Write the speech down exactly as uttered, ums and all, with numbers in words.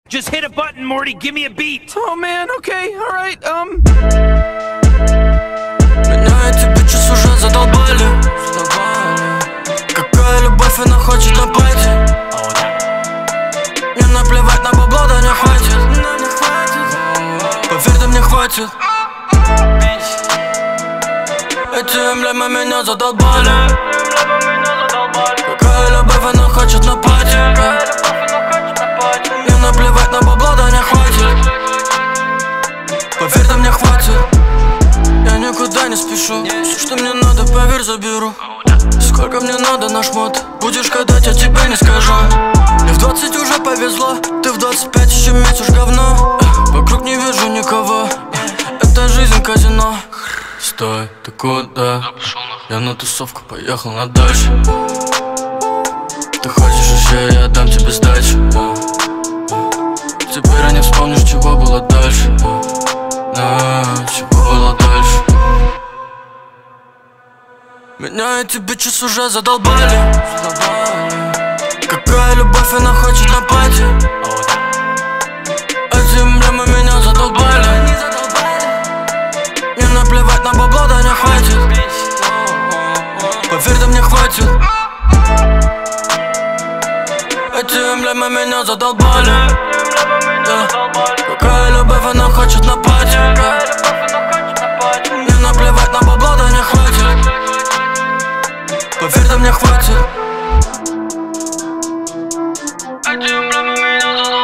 Just hit a button, Morty. Give me a beat. Oh man, okay, all right. Um. Меня эти бичес уже задолбали. Какая любовь, она хочет на пати. Мне наплевать на бабло, да не хватит. Поверь, да мне хватит. Эти эмблемы меня задолбали. Какая любовь, она хочет на пати. Мне наплевать на бабло, да не хватит. Поверь, да мне хватит. Я никуда не спешу. Все, что мне надо, поверь, заберу. Сколько мне надо на шмот, будешь катать, я тебе не скажу. Мне в двадцать уже повезло, ты в двадцать пять еще месяц говно. Вокруг не вижу никого, это жизнь казино. Стой, ты куда? Я на тусовку поехал на дачу. Ты хочешь еще, я дам тебе сдачу. Теперь я не вспомнишь, чего было дальше. А, чего было дальше. Меня эти бичес уже задолбали. Какая любовь, она хочет на пати. Эти эмблемы меня задолбали. Мне наплевать на бабло, да не хватит. Поверь, да мне хватит. Эти эмблемы меня задолбали. Yeah. Какая любовь, она хочет на пати. Мне наплевать на бабло, да не хватит. Поверь, да мне хватит. Эти эмблемы меня задолбали.